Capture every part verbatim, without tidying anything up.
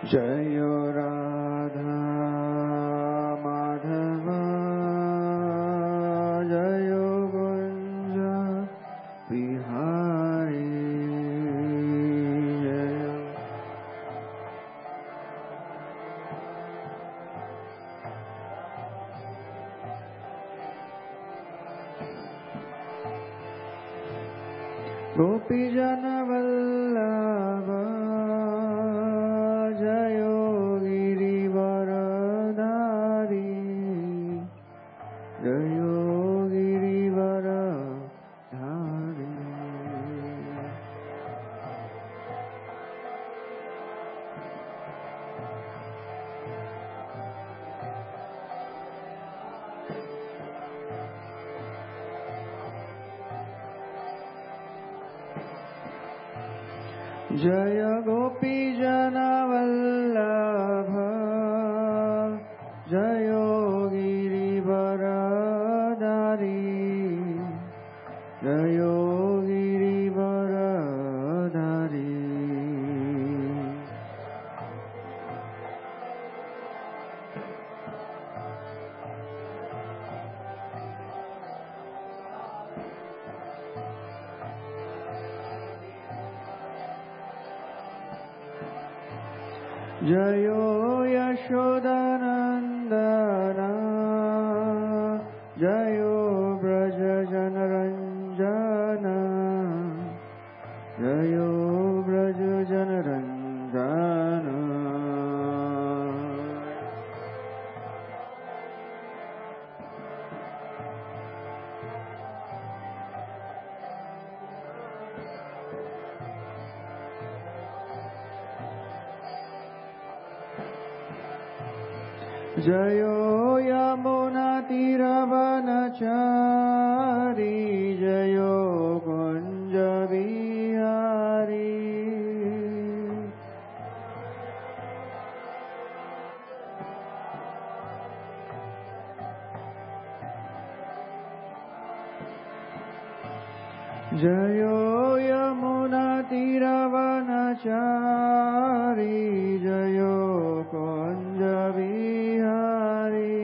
जय राधा माधव जय कुंज बिहारी जय। गोपीजन वल्लभ जयो गिरिवरधारी जयो गिरिवरधारी। जय गोपीजन वल्लभ जयो गिरिवरधारी जयो गिरिवरधारी। जयो यशोदानंदन जयो ब्रज जनरंजन जयो ब्रज जनरंजन। जयो यमुना तीरवनचारी जयो कुंज बिहारी। जयो यमुना तीरवनचारी जयो कुंज बिहारी।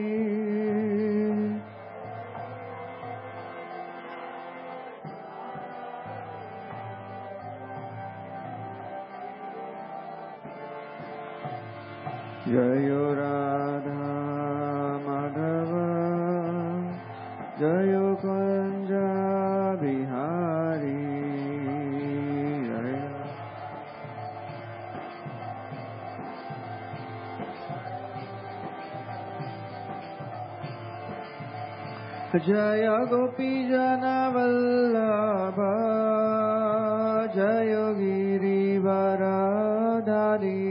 जयो राधा माधव जयो कुंज बिहारी जय। जय गोपीजन वल्लभ जय गिरिवरधारी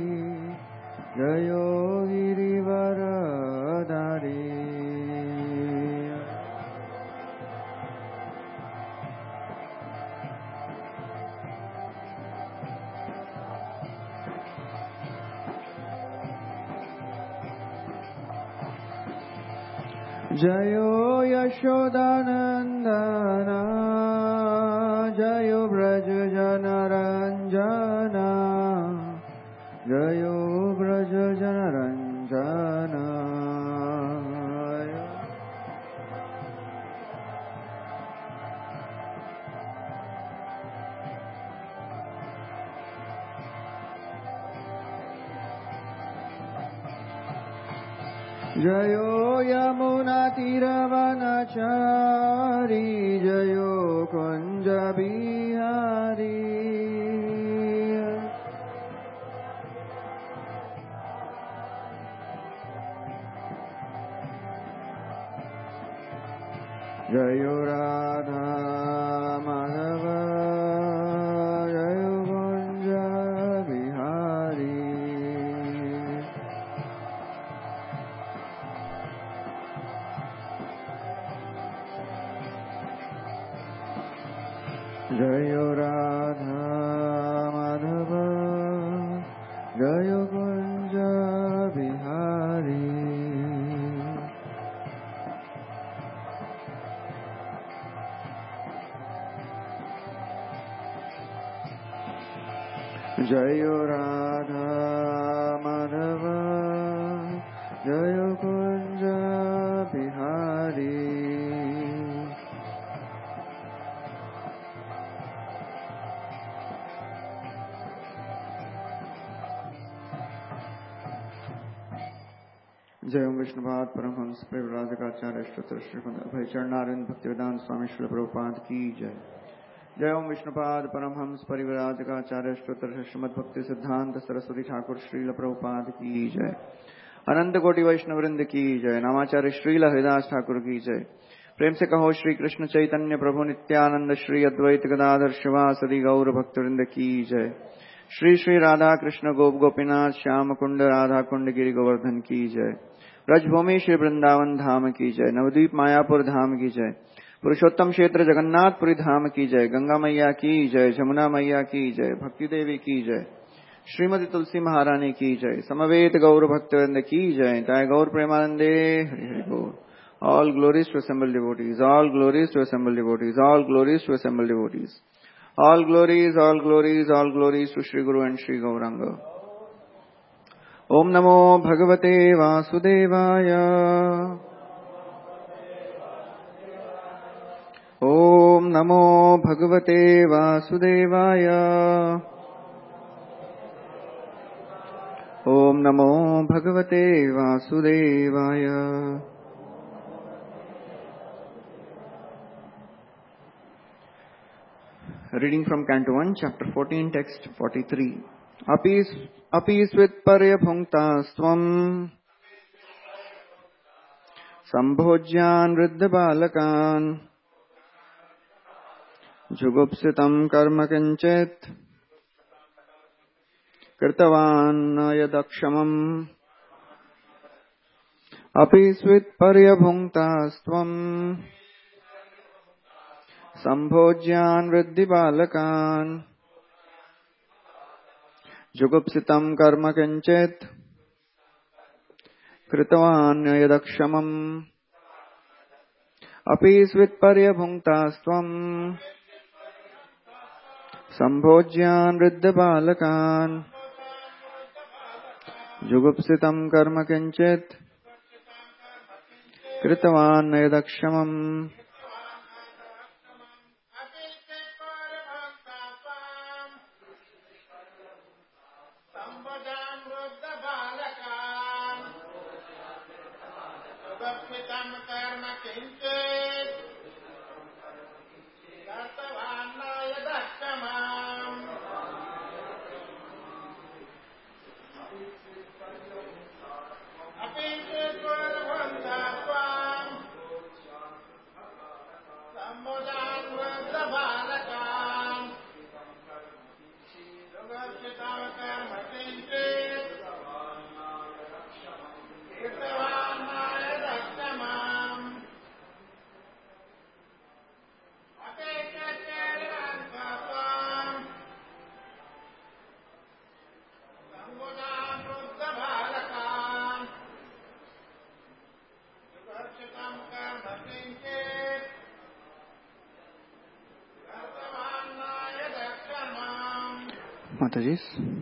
जयो गिरिवरधारी। जयो यशोदानंदन जयो ब्रज जनरंजन जयो ब्रज जनरंजन। जयो यमुना तीरवनचारी जयो कुंज बिहारी। जयो राधा माधव जयो कुंज बिहारी। जयो राधा माधव जयो कुंज बिहारी। जयो Radha Madhava Jaya Kunja Bihari. जय ओम विष्णुपाद परमहंस परिव्राजकाचार्य स्तोत्र श्रीमद अभय चरणारविंद भक्तिवेदांत स्वामी श्रील प्रभुपाद की जय। जय ओम विष्णुपाद परमहंस परिव्राजकाचार्य स्तोत्र श्रीमद भक्ति सिद्धांत सरस्वती ठाकुर श्रील प्रभुपाद की जय। अनंत कोटि वैष्णववृंद की जय। नामाचार्य श्रील हरिदास ठाकुर की जय। प्रेम से कहो श्री कृष्ण चैतन्य प्रभु नित्यानंद श्री अद्वैत गदाधर शिवासदि गौर भक्तवृंद की जय। श्री श्री राधा कृष्ण गोप गोपीनाथ श्याम कुंड राधा कुंड गिरि गोवर्धन की जय। ब्रजभूमि श्री वृंदावन धाम की जय। नवद्वीप मायापुर धाम की जय। पुरुषोत्तम क्षेत्र जगन्नाथपुरी धाम की जय। गंगा मैया की जय। जमुना मैया की जय। भक्ति देवी की जय। श्रीमती तुलसी महारानी की जय। समवेत गौर भक्तवृंद की जय। ताय गौर प्रेमानंदे हरि हरि बोल। All glories to assembled devotees. All glories to assembled devotees. All glories to assembled devotees. All glories, all glories, all glories to Shri Guru and Shri Gauranga. Om Namo Bhagavate Vasudevaya. Om Namo Bhagavate Vasudevaya. Om Namo Bhagavate Vasudevaya. Reading from Canto one, Chapter fourteen, Text forty-three. Apis, apis vitparya bhunkta svam sambhojyan vriddha balakan jugupsitam karma kinchit kirtavan yadakshamam. Apis vitparya bhunkta svam sambhojyan vriddhi balakan jugupsitam karma kinchit kritavan yadakshamam. Apis vitparya bhunkta svam sambhojyan vriddhi balakan jugupsitam karma kinchit kritavan yadakshamam. Matajis.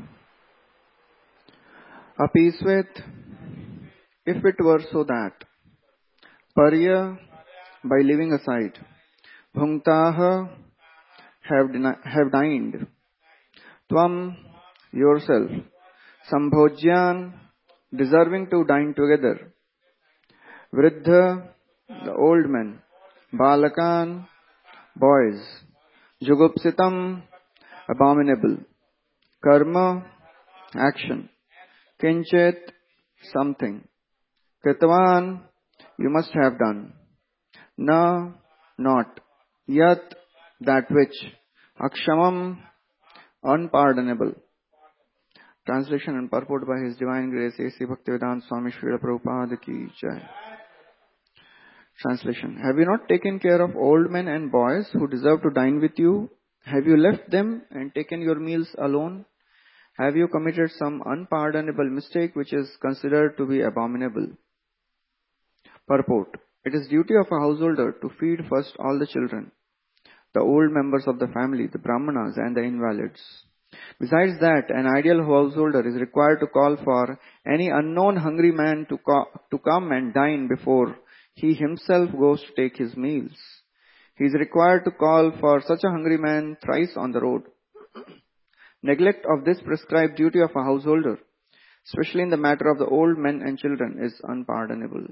Apisvet, if it were so that, Parya, by leaving aside, Bhunktaha, have, have dined, Tvam, yourself, Sambhojyan, deserving to dine together, Vriddha, the old men, Balakan, boys, Jugupsitam, abominable, Karma, action, Kinchet, something, Kritavan, you must have done, Na, not, Yat, that which, Akshamam, unpardonable. Translation and purport by His Divine Grace A C Bhaktivedanta Swami Srila Prabhupada ki jai. Translation. Have you not taken care of old men and boys who deserve to dine with you? Have you left them and taken your meals alone? Have you committed some unpardonable mistake which is considered to be abominable? Purport. It is duty of a householder to feed first all the children, the old members of the family, the brahmanas and the invalids. Besides that, an ideal householder is required to call for any unknown hungry man to, co- to come and dine before he himself goes to take his meals. He is required to call for such a hungry man thrice on the road. Neglect of this prescribed duty of a householder, especially in the matter of the old men and children, is unpardonable.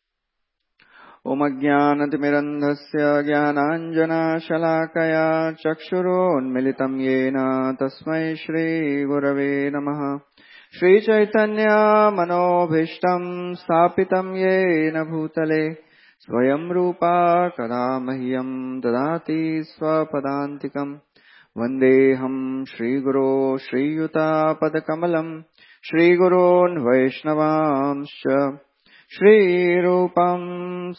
Om Ajnanatimirandhasya Jnananjana Shalakaya Chakshuronmilitam Yena Tasmai Shri Gurave Namaha. Shri Chaitanya Manobhishtam Stapitam Yena Bhutale Swayam Rupa Kadamahyam Dadati Swapadantikam Vandeham Shri Guru Shri Yuta Padakamalam Shri Gurun Vaishnavamscha Shri Rupam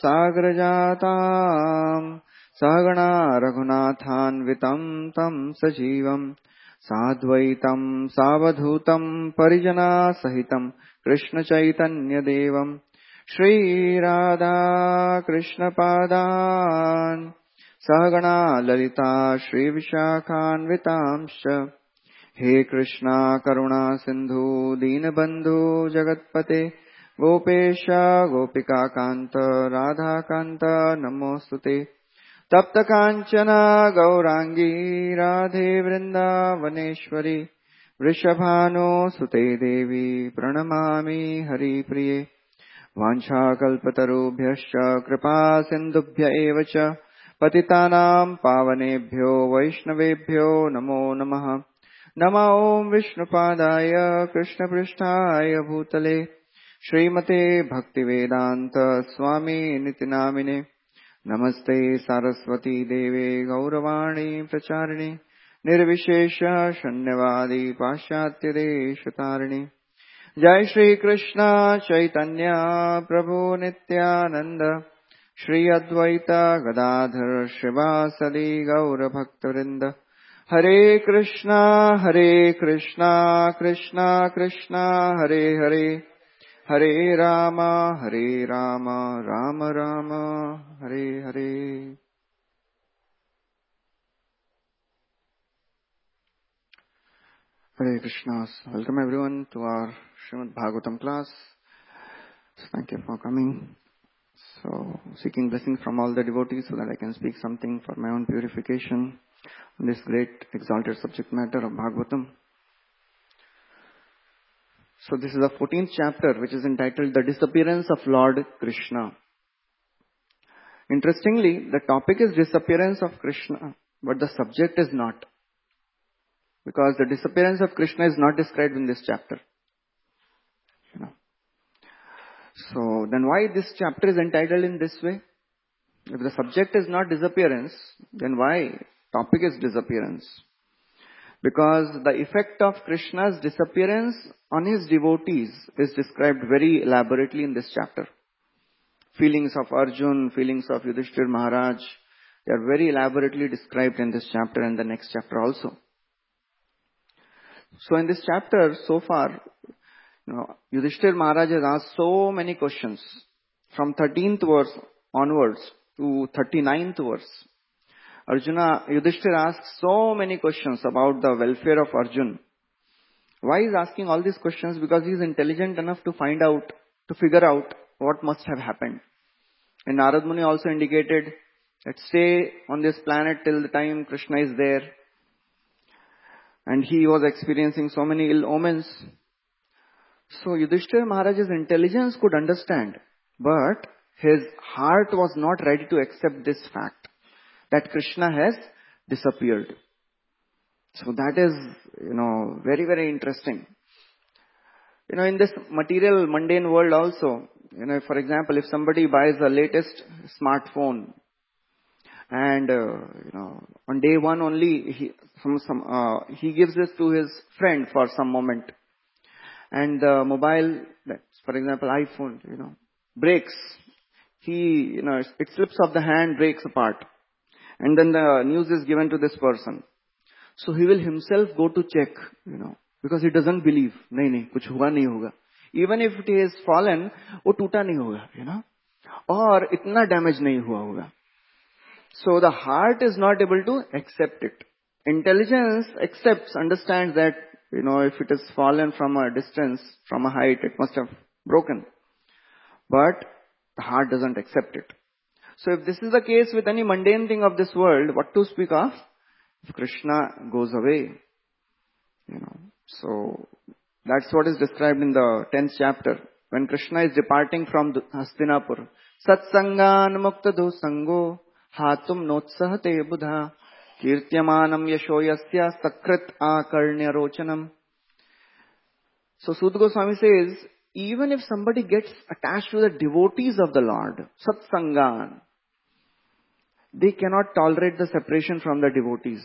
Sagrajatam Sagana Raghunathan Vitam Tam Sajivam Sadvaitam Savadhutam Parijana Sahitam Krishna Chaitanya Devam Shri Radha Krishna Padan Sagana Lalita Shri Vishakhan Vitamsha He Krishna Karuna Sindhu Deenabandhu Jagatpate Gopesha Gopika Kanta Radha Kanta Namostute Tapta Kanchana Gaurangi Radhe Vrindavaneshwari Vrishabhano Sute Devi Pranamami Hari Priye Vancha Kalpatarubhyascha Kripa Sindubhya Evacha Patitanam Pavanebhyo Vaishnavebhyo Namo Namaha Nama Om Vishnupadaya Krishna Prishtaya Bhutale Srimate Bhaktivedanta Swami Nitinamine Namaste Saraswati Deve Gauravani Pracharine Nirvishesha Shanyavadi Pashatya Deshatarine Jai Shri Krishna Chaitanya Prabhu Nityananda Shri Advaita Gadadhar Shivasadi Gaura Bhaktarinda Hare Krishna Hare Krishna Krishna Krishna Hare Hare Hare Rama, Hare Rama, Rama Rama, Hare Hare. Hare Krishna. Welcome everyone to our Srimad Bhagavatam class. Thank you for coming. So, seeking blessings from all the devotees so that I can speak something for my own purification on this great exalted subject matter of Bhagavatam. So this is the fourteenth chapter, which is entitled The Disappearance of Lord Krishna. Interestingly, the topic is disappearance of Krishna, but the subject is not. Because the disappearance of Krishna is not described in this chapter. You know. So then why this chapter is entitled in this way? If the subject is not disappearance, then why topic is disappearance? Because the effect of Krishna's disappearance on his devotees is described very elaborately in this chapter. Feelings of Arjun, feelings of Yudhishthir Maharaj, they are very elaborately described in this chapter and the next chapter also. So in this chapter, so far, you know, Yudhishthir Maharaj has asked so many questions from thirteenth verse onwards to thirty-ninth verse. Arjuna, Yudhishthir asks so many questions about the welfare of Arjun. Why is asking all these questions? Because he is intelligent enough to find out, to figure out what must have happened. And Narad Muni also indicated that stay on this planet till the time Krishna is there. And he was experiencing so many ill omens. So Yudhishthir Maharaj's intelligence could understand, but his heart was not ready to accept this fact, that Krishna has disappeared. So that is, you know, very, very interesting. You know, in this material, mundane world also, you know, for example, if somebody buys the latest smartphone and, uh, you know, on day one only, he, some, some, uh, he gives this to his friend for some moment. And the mobile, for example, iPhone, you know, breaks. He, you know, it slips off the hand, breaks apart. And then the news is given to this person. So he will himself go to check, you know, because he doesn't believe. Nahi, nahi, kuch hua nahi hoga. Even if it is fallen, wo toota nahi hoga, you know. Or itna damage nahi hua hoga. So the heart is not able to accept it. intelligence accepts, understands that, you know, if it has fallen from a distance, from a height, it must have broken. But the heart doesn't accept it. So if this is the case with any mundane thing of this world, what to speak of if Krishna goes away? You know, so that's what is described in the tenth chapter. When Krishna is departing from Hastinapur, Satsangan mukta dosango hatum notsahate buddha kirtyamanam yasho yasya sakrit akarnya rochanam. So Sudha Goswami says, even if somebody gets attached to the devotees of the Lord, Satsangan, they cannot tolerate the separation from the devotees.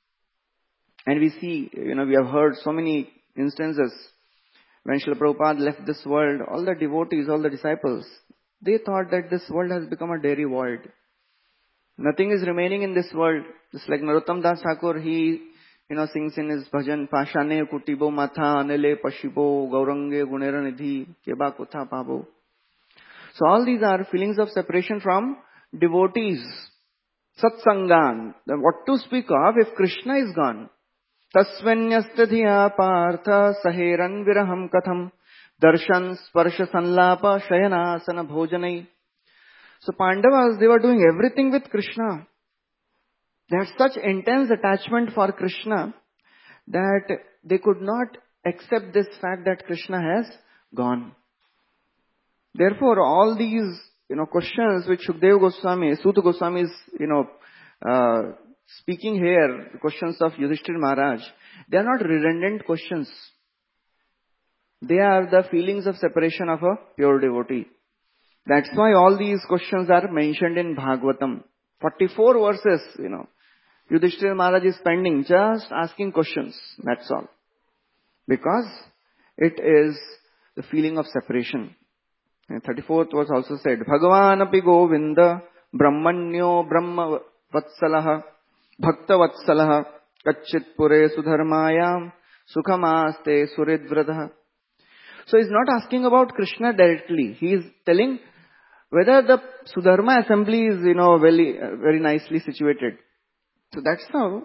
And we see, you know, we have heard so many instances when Srila Prabhupada left this world, all the devotees, all the disciples, they thought that this world has become a dairy void. Nothing is remaining in this world. Just like Narottam Das Thakur, he, you know, sings in his bhajan, Pashane kutibo matha anele pashibo gaurange gunera nidhi keba kutha pabo. So all these are feelings of separation from devotees. Satsangan. What to speak of if Krishna is gone? Tasvanyastadhiya partha saheran viraham katham darshan sparsha sanlapa shayanasana bhojanai. So Pandavas, they were doing everything with Krishna. They had such intense attachment for Krishna that they could not accept this fact that Krishna has gone. Therefore, all these, you know, questions which Shukdev Goswami, Suta Goswami is, you know, uh, speaking here, the questions of Yudhishthira Maharaj, they are not redundant questions. They are the feelings of separation of a pure devotee. That's why all these questions are mentioned in Bhagavatam. forty-four verses, you know. Yudhishthira Maharaj is spending just asking questions. That's all. Because it is the feeling of separation. And thirty-fourth verse also said, Bhagavan api Govinda Brahmanyo Brahma Vatsalaha Bhakta Vatsalaha Kachit Pure Sudharmayam Sukhamaste Suridvradaha. So he's not asking about Krishna directly. He is telling whether the Sudharma assembly is, you know, very, uh, very nicely situated. So that's how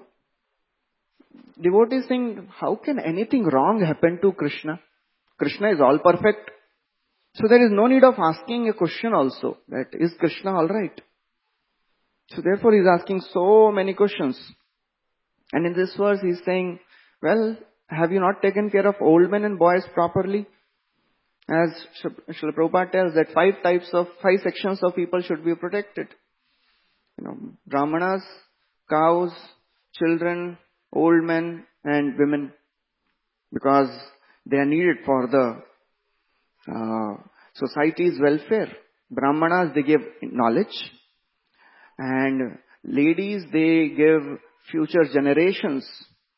devotees think, how can anything wrong happen to Krishna? Krishna is all perfect. So there is no need of asking a question also, that is Krishna alright? So therefore he is asking so many questions. And in this verse he is saying, well, have you not taken care of old men and boys properly? As Srila Prabhupada tells that five types of, five sections of people should be protected. You know, Brahmanas, cows, children, old men and women. Because they are needed for the uh, society's welfare. Brahmanas, they give knowledge. And ladies, they give future generations.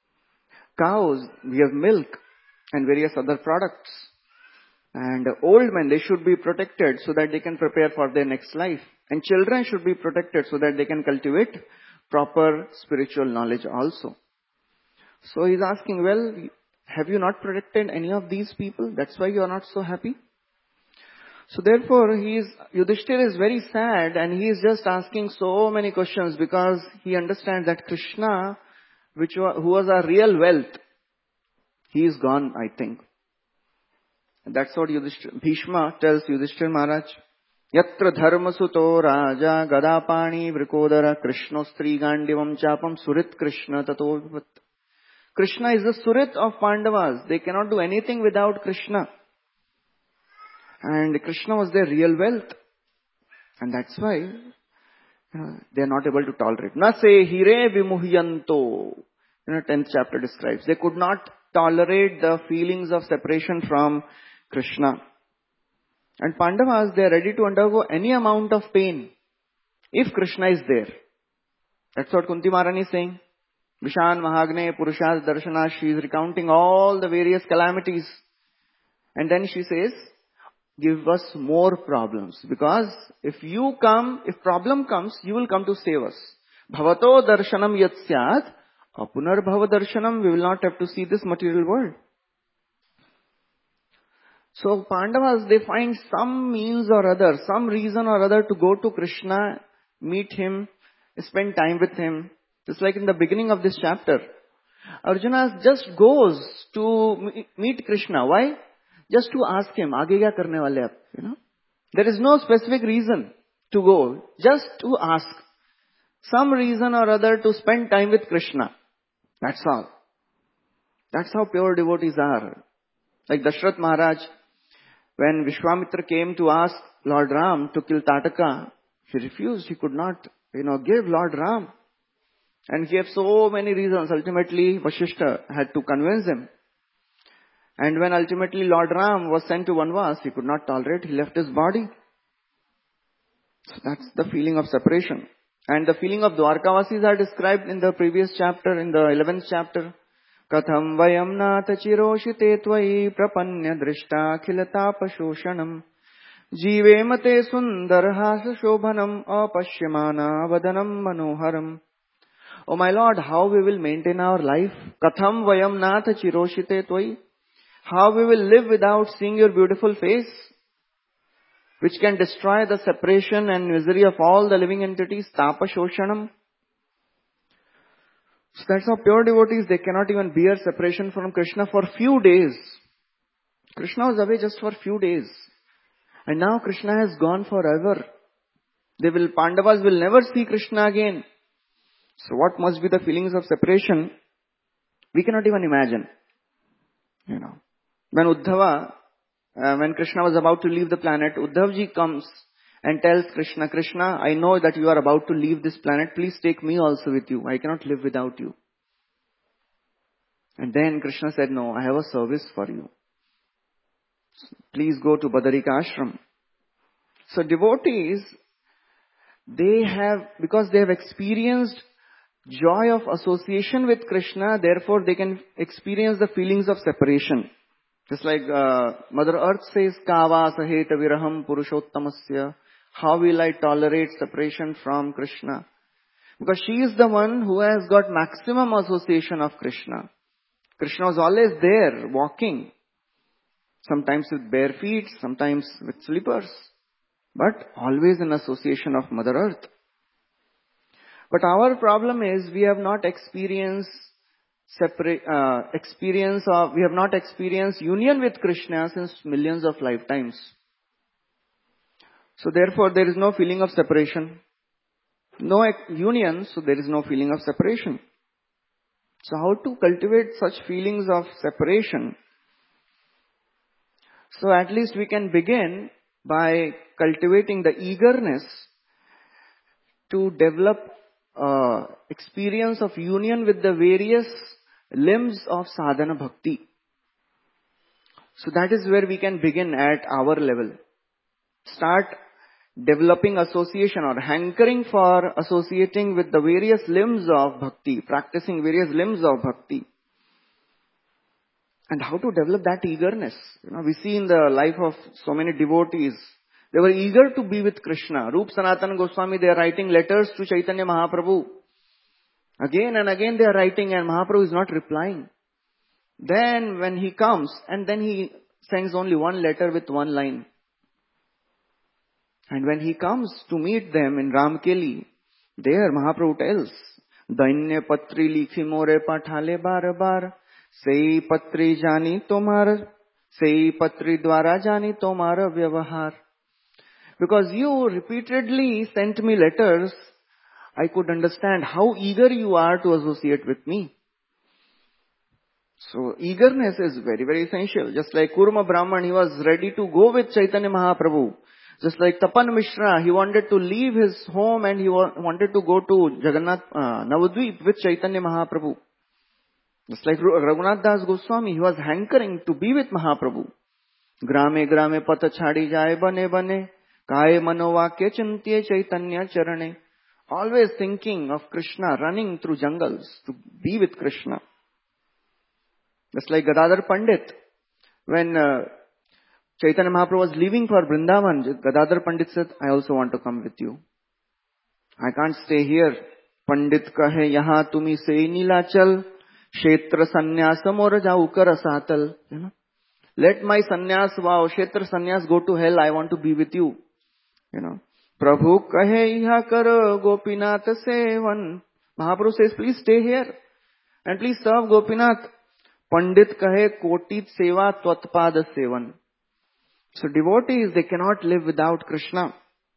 Cows give milk and various other products. And old men, they should be protected so that they can prepare for their next life. And children should be protected so that they can cultivate proper spiritual knowledge also. So he's asking, well, have you not protected any of these people? That's why you are not so happy. So therefore, he is, Yudhishthira is very sad and he is just asking so many questions because he understands that Krishna, which was, who was our real wealth, he is gone, I think. And that's what Yudhishthira, Bhishma tells Yudhishthira Maharaj. Yatra dharma suto raja gadapani vrikodara krishno stri gandivam chapam surit krishna tato vivat. Krishna is the surit of Pandavas. They cannot do anything without Krishna. And Krishna was their real wealth. And that's why uh, they are not able to tolerate. Na se hire vimuhyanto. You know, tenth chapter describes. They could not tolerate the feelings of separation from Krishna. And Pandavas, they are ready to undergo any amount of pain if Krishna is there. That's what Kunti Maharani is saying. Vishan Mahagne Purushas Darshana, she is recounting all the various calamities. And then she says, give us more problems. Because if you come, if problem comes, you will come to save us. Bhavato darshanam yat syat, apunar bhava darshanam, we will not have to see this material world. So Pandavas, they find some means or other, some reason or other to go to Krishna, meet him, spend time with him. Just like in the beginning of this chapter, Arjuna just goes to meet Krishna. Why? Just to ask him, आगे क्या करने वाले आप? You know, there is no specific reason to go. Just to ask some reason or other to spend time with Krishna. That's all. That's how pure devotees are. Like Dashrath Maharaj, when Vishwamitra came to ask Lord Ram to kill Tataka, he refused. He could not, you know, give Lord Ram. And he gave so many reasons. Ultimately, Vashishta had to convince him. And when ultimately Lord Ram was sent to Vanvas, he could not tolerate. He left his body. So that's the feeling of separation. And the feeling of Dwarkavasis are described in the previous chapter, in the eleventh chapter. Katham vayam nata chiroshite tvai prapanya drishta khilata shoshanam jivemate sundarhasa shobhanam apashyamana vadanam manoharam. Oh my Lord, how we will maintain our life? Katham vayam nata chiroshite tvai. How we will live without seeing your beautiful face, which can destroy the separation and misery of all the living entities, tapa shoshanam. So that's how pure devotees, they cannot even bear separation from Krishna for few days. Krishna was away just for few days. And now Krishna has gone forever. They will, Pandavas will never see Krishna again. So what must be the feelings of separation? We cannot even imagine. You know, when Uddhava, uh, when Krishna was about to leave the planet, Uddhavji comes and tells Krishna, Krishna, I know that you are about to leave this planet. Please take me also with you. I cannot live without you. And then Krishna said, no, I have a service for you. Please go to Badarika Ashram. So devotees, they have, because they have experienced joy of association with Krishna, therefore they can experience the feelings of separation. Just like uh, Mother Earth says, Kava saheta viraham purushottamasya. How will I tolerate separation from Krishna? Because she is the one who has got maximum association of Krishna. Krishna was always there, walking. Sometimes with bare feet, sometimes with slippers. But always in association of Mother Earth. But our problem is we have not experienced separate uh, experience of we have not experienced union with Krishna since millions of lifetimes. So therefore there is no feeling of separation. No union, so there is no feeling of separation. So how to cultivate such feelings of separation? So at least we can begin by cultivating the eagerness to develop uh, experience of union with the various limbs of sadhana bhakti. So that is where we can begin at our level. Start developing association or hankering for associating with the various limbs of bhakti, practicing various limbs of bhakti. And how to develop that eagerness? You know, we see in the life of so many devotees, they were eager to be with Krishna. Rup Sanatana Goswami, they are writing letters to Chaitanya Mahaprabhu. Again and again they are writing and Mahaprabhu is not replying. Then when he comes and then he sends only one letter with one line. And when he comes to meet them in Ramkeli, there Mahaprabhu tells, Dainya patri likhi more pathale bar bar, sei patri jani tomar, sei patri dwara jani tomara vyavahar. Because you repeatedly sent me letters, I could understand how eager you are to associate with me. So eagerness is very, very essential. Just like Kurma Brahman, he was ready to go with Chaitanya Mahaprabhu. Just like Tapan Mishra, he wanted to leave his home and he wa- wanted to go to Jagannath uh, Navadvip with Chaitanya Mahaprabhu. Just like Raghunath Das Goswami, he was hankering to be with Mahaprabhu. Grame grame pata chhadi jaye bane bane, kaye manovakya chintye Chaitanya charane. Always thinking of Krishna, running through jungles to be with Krishna. Just like Gadadhar Pandit, when uh, Chaitanya Mahaprabhu was leaving for Vrindavan, Gadadhar Pandit said, I also want to come with you. I can't stay here. Pandit kahe yaha tumi se nilachal, kshetra sannyasa mora jau kar asatal. You know, let my sannyas, wow, kshetra sannyas go to hell. I want to be with you. You know, Prabhu kahe iha kar gopinath sevan. Mahaprabhu says, please stay here. And please serve Gopinath. Pandit kahe kotit seva twatpada sevan. So devotees, they cannot live without Krishna.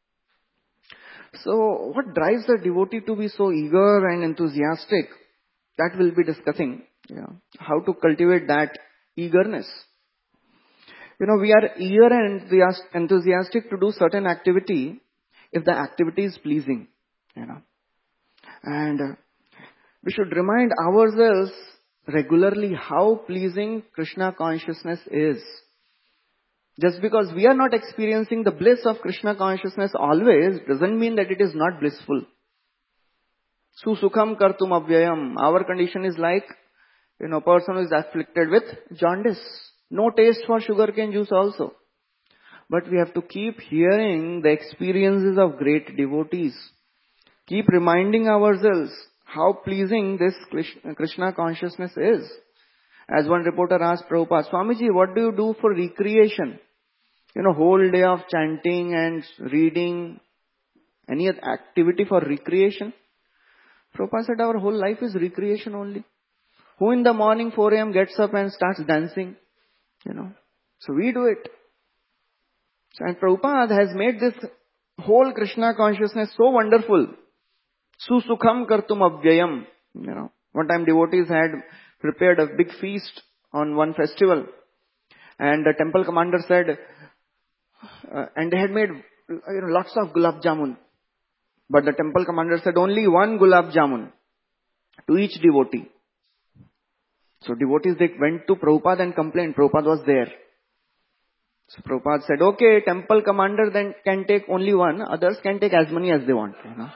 So what drives a devotee to be so eager and enthusiastic? That we'll be discussing. Yeah. How to cultivate that eagerness. You know, we are eager and enthusiastic to do certain activity if the activity is pleasing. You know. And uh, we should remind ourselves regularly how pleasing Krishna consciousness is. Just because we are not experiencing the bliss of Krishna consciousness always doesn't mean that it is not blissful. Susukham kartum avyayam. Our condition is like, you know, person who is afflicted with jaundice. No taste for sugarcane juice also. But we have to keep hearing the experiences of great devotees. Keep reminding ourselves how pleasing this Krishna consciousness is. As one reporter asked Prabhupada, Swamiji, what do you do for recreation? You know, whole day of chanting and reading. Any activity for recreation? Prabhupada said, our whole life is recreation only. Who in the morning four a.m. gets up and starts dancing? You know. So we do it. And Prabhupada has made this whole Krishna consciousness so wonderful. Susukham kartum avyayam. You know. One time devotees had prepared a big feast on one festival. And the temple commander said, uh, and they had made you know, lots of gulab jamun. But the temple commander said only one gulab jamun to each devotee. So devotees, they went to Prabhupada and complained. Prabhupada was there. So Prabhupada said, okay, temple commander then can take only one. Others can take as many as they want. You know.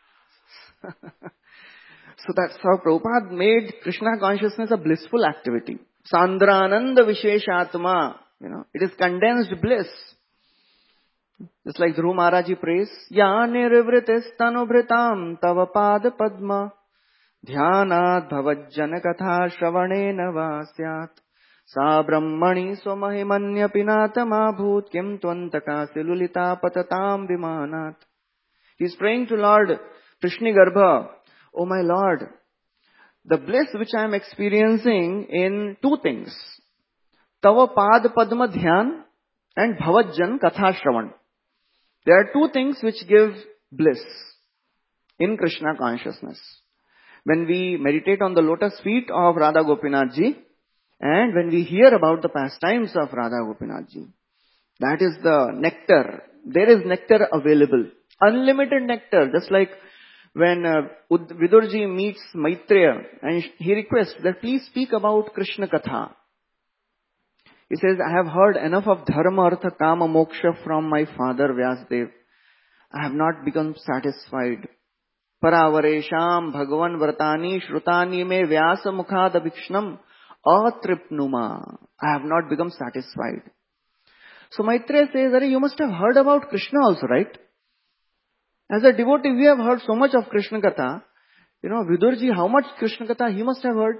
So that's how Prabhupada made Krishna consciousness a blissful activity. Sandrananda Visheshatma. You know, it is condensed bliss. Just like Dhruv Maharaji prays, Ya nirvritis tanubhritam tava pada padma dhyanat bhavajjana katha shravanena vasyat sa brahmani swamahimanya pinatama bhut kim tvantaka silulita patatam vimanat. He is praying to Lord Krishna Garbha, Oh my Lord, the bliss which I am experiencing in two things, Tava Pad Padma Dhyan and Bhavajjan Katha Shravan. There are two things which give bliss in Krishna consciousness. When we meditate on the lotus feet of Radha Gopinath Ji and when we hear about the pastimes of Radha Gopinath Ji, that is the nectar. There is nectar available. Unlimited nectar, just like when uh, Vidurji meets Maitreya and he requests that please speak about Krishna Katha. He says, I have heard enough of Dharma, Artha, Kama, Moksha from my father Vyasdev. I have not become satisfied. Paravaresham Bhagavan Vratani Shrutani me Vyasa Mukhad Abhikshnam Atripnuma. I have not become satisfied. So Maitreya says, Are, you must have heard about Krishna also, right? As a devotee, we have heard so much of Krishna Katha. You know, Vidurji, how much Krishna Katha he must have heard?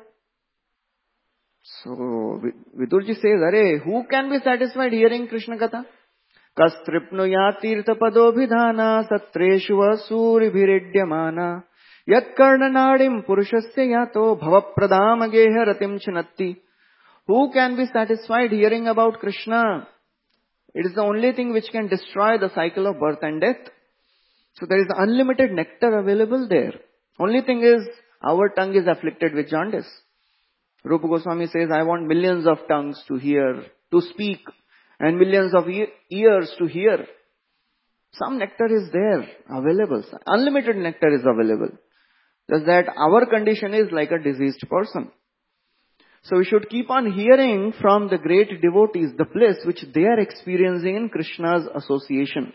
So, Vidurji says, Are, who can be satisfied hearing Krishna Katha? Kastripno yatirtha padobhidhana satreshu vasuri bhiredyamana yat karnanadim purushasya yato bhavapradama geha ratim chinatti. Who can be satisfied hearing about Krishna? It is the only thing which can destroy the cycle of birth and death. So there is unlimited nectar available there. Only thing is, our tongue is afflicted with jaundice. Rupa Goswami says, I want millions of tongues to hear, to speak, and millions of e- ears to hear. Some nectar is there, available. Unlimited nectar is available. Just that our condition is like a diseased person. So we should keep on hearing from the great devotees the bliss which they are experiencing in Krishna's association.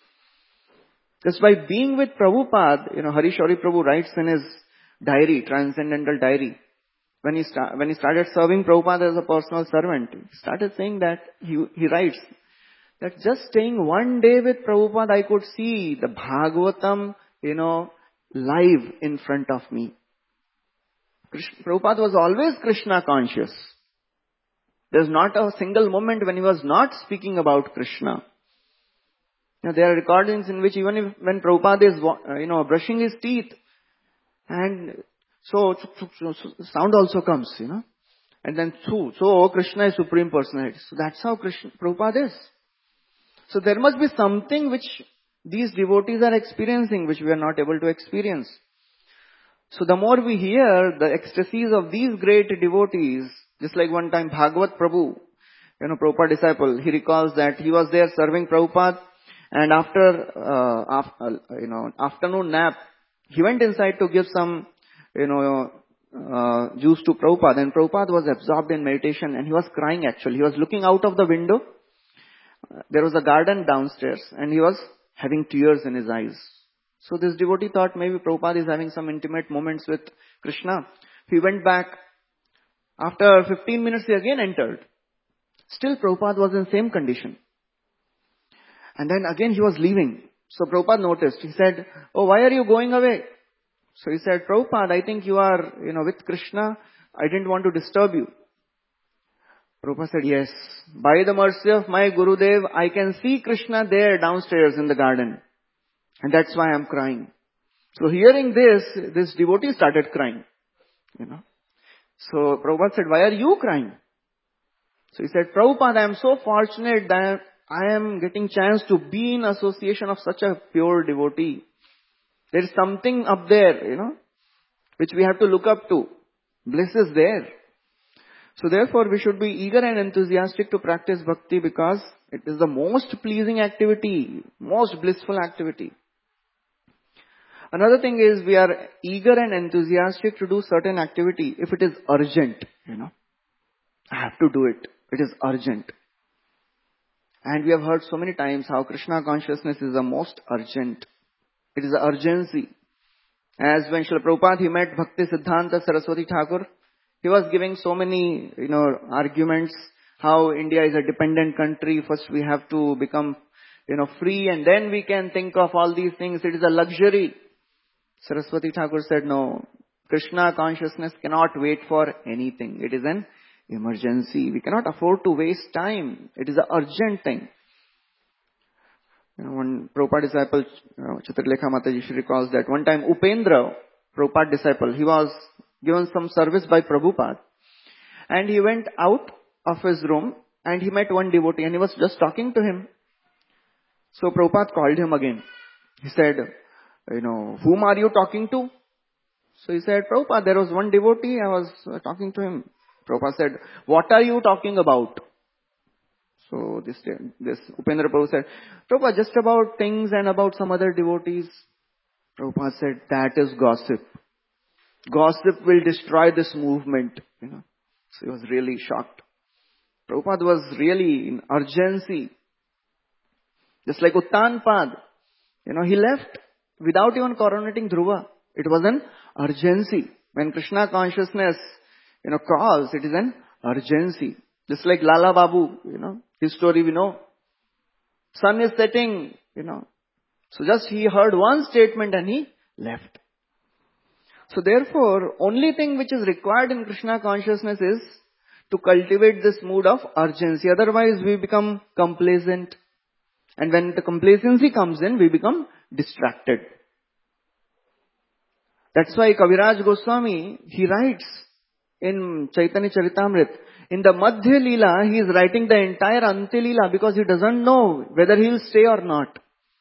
Just by being with Prabhupada, you know, Hari Shauri Prabhu writes in his diary, Transcendental Diary, when he, sta- when he started serving Prabhupada as a personal servant, he started saying that, he, he writes, that just staying one day with Prabhupada, I could see the Bhagavatam, you know, live in front of me. Krishna, Prabhupada was always Krishna conscious. There's not a single moment when he was not speaking about Krishna. Now, there are recordings in which even if, when Prabhupada is, you know, brushing his teeth and So, so sound also comes, you know. And then Chu. So Krishna is Supreme Personality. So that's how Krishna, Prabhupada is. So there must be something which these devotees are experiencing, which we are not able to experience. So the more we hear the ecstasies of these great devotees, just like one time Bhagavat Prabhu, you know, Prabhupada disciple, he recalls that he was there serving Prabhupada, and after, uh, after you know, afternoon nap, he went inside to give some, you know, uh, juice to Prabhupada, and Prabhupada was absorbed in meditation, and he was crying actually. He was looking out of the window. There was a garden downstairs, and he was having tears in his eyes. So this devotee thought maybe Prabhupada is having some intimate moments with Krishna. He went back. After fifteen minutes, he again entered. Still Prabhupada was in same condition. And then again he was leaving. So Prabhupada noticed. He said, "Oh, why are you going away?" So he said, "Prabhupada, I think you are, you know, with Krishna. I didn't want to disturb you." Prabhupada said, "Yes, by the mercy of my Gurudev, I can see Krishna there downstairs in the garden. And that's why I'm crying." So hearing this, this devotee started crying. You know. So Prabhupada said, "Why are you crying?" So he said, "Prabhupada, I am so fortunate that I am getting chance to be in association of such a pure devotee. There is something up there, you know, which we have to look up to. Bliss is there. So therefore we should be eager and enthusiastic to practice bhakti because it is the most pleasing activity, most blissful activity. Another thing is we are eager and enthusiastic to do certain activity if it is urgent, you know. I have to do it. It is urgent. And we have heard so many times how Krishna consciousness is the most urgent. It is the urgency. As when Srila Prabhupada, he met Bhakti Siddhanta Saraswati Thakur, he was giving so many, you know, arguments how India is a dependent country. First we have to become, you know, free and then we can think of all these things. It is a luxury. Saraswati Thakur said, no, Krishna consciousness cannot wait for anything. It is an emergency. We cannot afford to waste time. It is an urgent thing. You know, one Prabhupada disciple, you know, Chitralekha Mataji, she recalls that one time Upendra, Prabhupada disciple, he was given some service by Prabhupada. And he went out of his room and he met one devotee and he was just talking to him. So Prabhupada called him again. He said, you know, whom are you talking to? So he said, Prabhupada, there was one devotee, I was uh, talking to him. Prabhupada said, what are you talking about? So this, this Upendra Prabhu said, Prabhupada, just about things and about some other devotees. Prabhupada said, that is gossip. Gossip will destroy this movement. You know. So he was really shocked. Prabhupada was really in urgency. Just like Uttanpad. You know, he left without even coronating Dhruva. It was an urgency. When Krishna consciousness, you know, calls, it is an urgency. Just like Lala Babu, you know, his story we know. Sun is setting, you know. So just he heard one statement and he left. So therefore, only thing which is required in Krishna consciousness is to cultivate this mood of urgency. Otherwise we become complacent. And when the complacency comes in, we become distracted. That's why Kaviraj Goswami, he writes in Chaitanya Charitamrita, in the Madhya Leela, he is writing the entire Antya Leela because he doesn't know whether he will stay or not.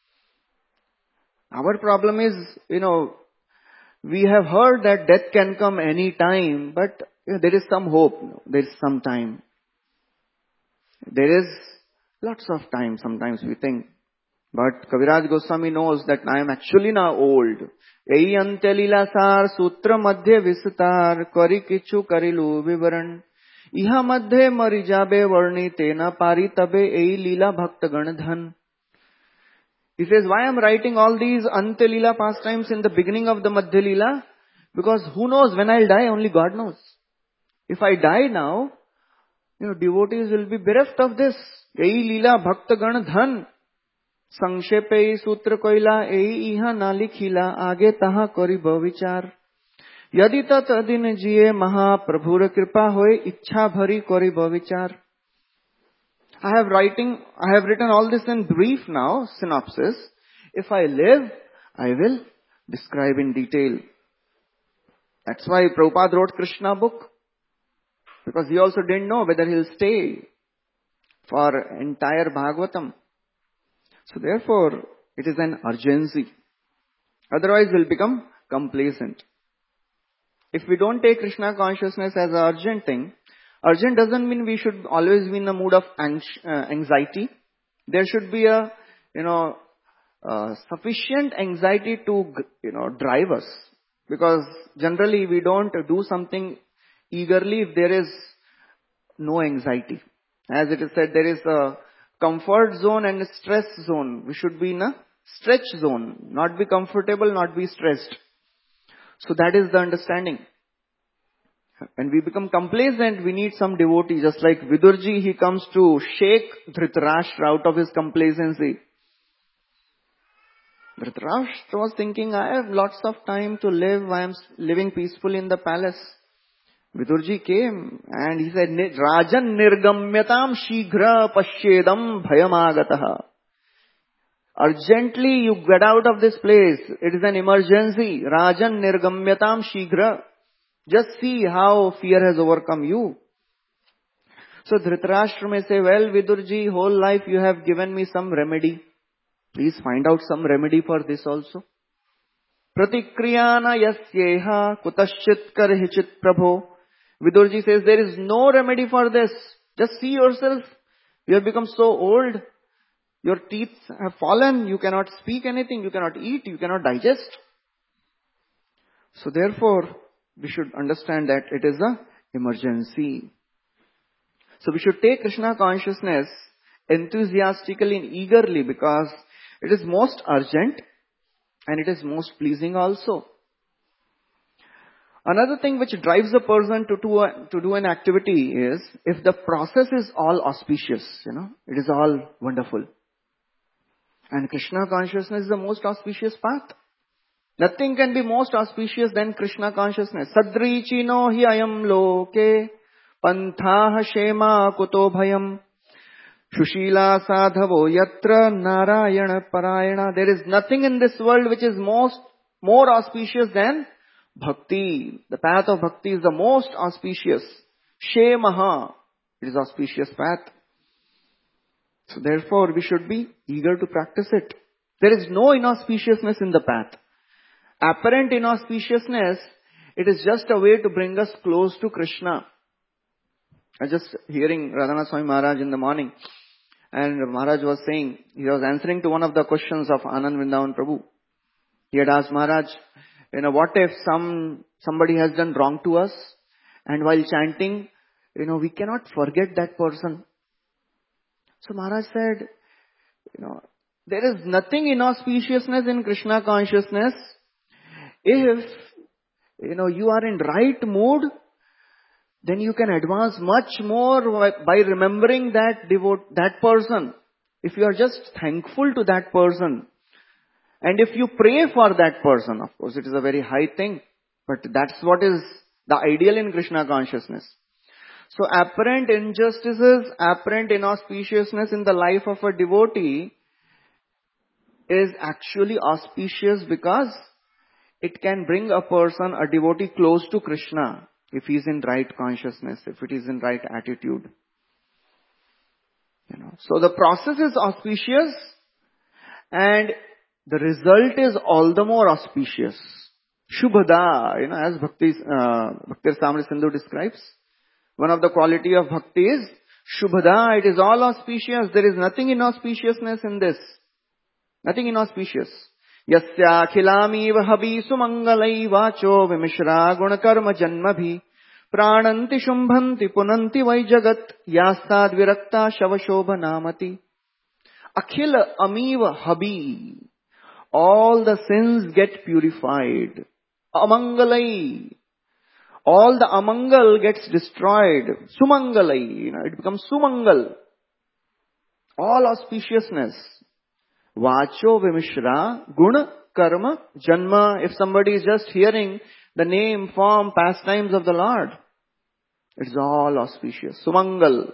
Our problem is, you know, we have heard that death can come any time, but you know, there is some hope. There is some time. There is lots of time, sometimes we think. But Kaviraj Goswami knows that I am actually now old. Ei Antya Leela Sar Sutra Madhya Visatar Kari Kichu Karilu Vivaran Iha Madhya Marijabe Varni Tena Pari Tabe Ei Leela Bhakta Ganadhan. He says, why I am writing all these Antya Leela pastimes in the beginning of the Madhya Leela? Because who knows when I'll die? Only God knows. If I die now, you know, devotees will be bereft of this. Ei Leela Bhakta Ganadhan. Sangshepe Sutra Koila Ei Iha Nalikhila Age Taha Kori Bhavichar. Yadi tat adin jiye Maha Prabhura Kripa Hoye Ichha Bhari Kori Bhavichar. I have writing, I have written all this in brief now, synopsis. If I live, I will describe in detail. That's why Prabhupada wrote Krishna book. Because he also didn't know whether he'll stay for entire Bhagavatam. So therefore, it is an urgency. Otherwise, we'll become complacent. If we don't take Krishna consciousness as an urgent thing, urgent doesn't mean we should always be in a mood of anxiety. There should be a, you know, uh, sufficient anxiety to, you know, drive us. Because generally we don't do something eagerly if there is no anxiety. As it is said, there is a comfort zone and a stress zone. We should be in a stretch zone. Not be comfortable, not be stressed. So that is the understanding. When we become complacent, we need some devotee. Just like Vidurji, he comes to shake Dhritarashtra out of his complacency. Dhritarashtra was thinking, I have lots of time to live. I am living peacefully in the palace. Vidurji came and he said, Rajan nirgamyatam shighra pashyedam bhayamagataha. Urgently you get out of this place. It is an emergency. Rajan nirgamyatam shighra. Just see how fear has overcome you. So Dhritarashtra may say, well, Vidurji, whole life you have given me some remedy. Please find out some remedy for this also. Pratikriyana yasyeha kutaschit karhichit prabho. Vidurji says, there is no remedy for this. Just see yourself. You have become so old. Your teeth have fallen. You cannot speak anything. You cannot eat. You cannot digest. So therefore, we should understand that it is an emergency. So we should take Krishna consciousness enthusiastically and eagerly because it is most urgent and it is most pleasing also. Another thing which drives a person to do, a, to do an activity is if the process is all auspicious, you know, it is all wonderful. And Krishna consciousness is the most auspicious path. Nothing can be most auspicious than Krishna consciousness. Sadrichino hi ayam loke panthaha shema kuto bhayam shushila sadhavo yatra narayana parayana. There is nothing in this world which is most more auspicious than bhakti. The path of bhakti is the most auspicious. Shemaha. It is auspicious path. So therefore we should be eager to practice it. There is no inauspiciousness in the path. Apparent inauspiciousness, it is just a way to bring us close to Krishna. I was just hearing Radhanath Swami Maharaj in the morning. And Maharaj was saying, he was answering to one of the questions of Anand Vrindavan Prabhu. He had asked Maharaj, you know, what if some somebody has done wrong to us? And while chanting, you know, we cannot forget that person. So Maharaj said, you know, there is nothing inauspiciousness in Krishna consciousness. If, you know, you are in right mood, then you can advance much more by remembering that devote, that person. If you are just thankful to that person, and if you pray for that person, of course it is a very high thing, but that's what is the ideal in Krishna consciousness. So apparent injustices, apparent inauspiciousness in the life of a devotee is actually auspicious because it can bring a person, a devotee close to Krishna if he is in right consciousness, if it is in right attitude. You know, so the process is auspicious and the result is all the more auspicious. Shubhada, you know, as Bhakti, uh, Bhakti Rasamrita Sindhu describes, one of the quality of bhakti is Shubhada, it is all auspicious. There is nothing inauspiciousness in this. Nothing inauspicious. Yasya khilami vahabi sumangalai vacho vimishra gunakarma janmabhi prananti shumbhanti punanti vaijagat yastad virakta shavashobha namati. Akhila amiva habi. All the sins get purified. Amangalai. All the amangal gets destroyed. Sumangalai. You know, it becomes sumangal. All auspiciousness. Vacho vimishra guna karma janma. If somebody is just hearing the name, form, pastimes of the Lord, it's all auspicious. Sumangal.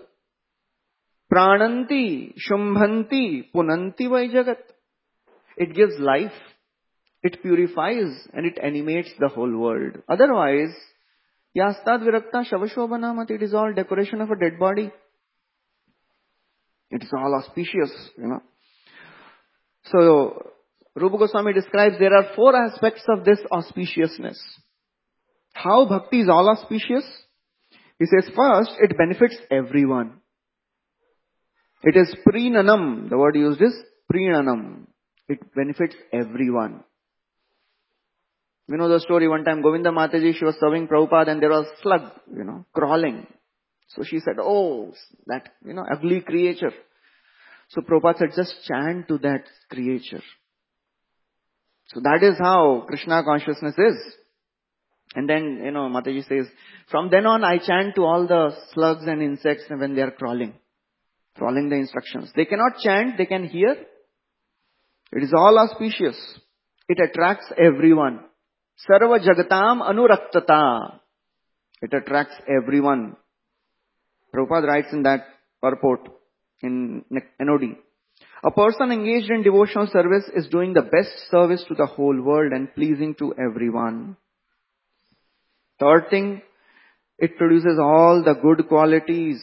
Prananti, shumbhanti, punanti vaijagat. It gives life. It purifies and it animates the whole world. Otherwise, yastad virakta shavashobhanam, it is all decoration of a dead body. It is all auspicious, you know. So, Rupa Goswami describes there are four aspects of this auspiciousness. How bhakti is all auspicious? He says first, it benefits everyone. It is prinanam. The word used is prinanam. It benefits everyone. You know the story, one time Govinda Mataji, she was serving Prabhupada and there was a slug, you know, crawling. So she said, oh, that, you know, ugly creature. So Prabhupada said, just chant to that creature. So that is how Krishna consciousness is. And then, you know, Mataji says, from then on I chant to all the slugs and insects when they are crawling. Following the instructions. They cannot chant, they can hear. It is all auspicious. It attracts everyone. Sarva jagatam anuraktata. It attracts everyone. Prabhupada writes in that purport in N O D. A person engaged in devotional service is doing the best service to the whole world and pleasing to everyone. Third thing, it produces all the good qualities.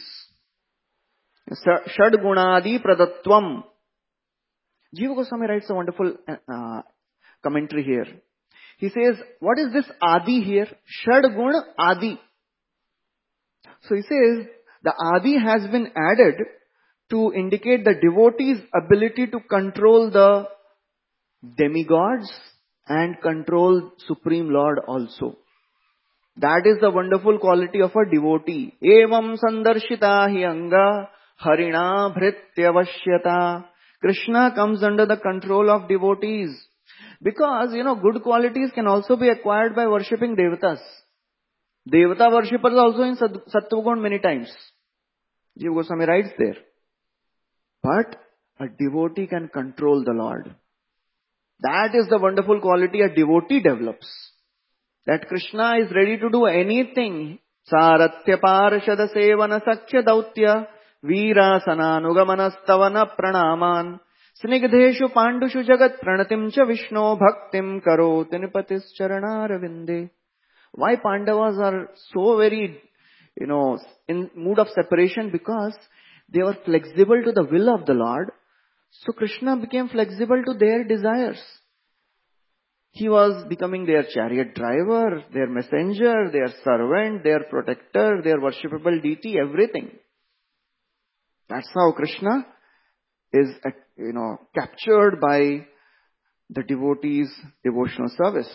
Shad gunadi pradatvam. Jiva Goswami writes a wonderful uh, commentary here. He says, what is this adi here? Shad gun adi. So he says, the adi has been added to indicate the devotee's ability to control the demigods and control Supreme Lord also. That is the wonderful quality of a devotee. Evam sandarshita hi anga harina bhrityavashyata. Krishna comes under the control of devotees. Because, you know, good qualities can also be acquired by worshipping devatas. Devata worshippers also in Sattvagun many times. Jiva Goswami writes there. But a devotee can control the Lord. That is the wonderful quality a devotee develops. That Krishna is ready to do anything. Saratya parashada sevana sakya dautya veera sananugamanastavana pranaman snigdheshu pandushu jagat pranatim cha vishno bhaktim karoti nipatis charanaravinde. Why Pandavas are so very, you know, in mood of separation? Because they were flexible to the will of the Lord. So Krishna became flexible to their desires. He was becoming their chariot driver, their messenger, their servant, their protector, their worshipable deity, everything. That's how Krishna is, you know, captured by the devotee's devotional service.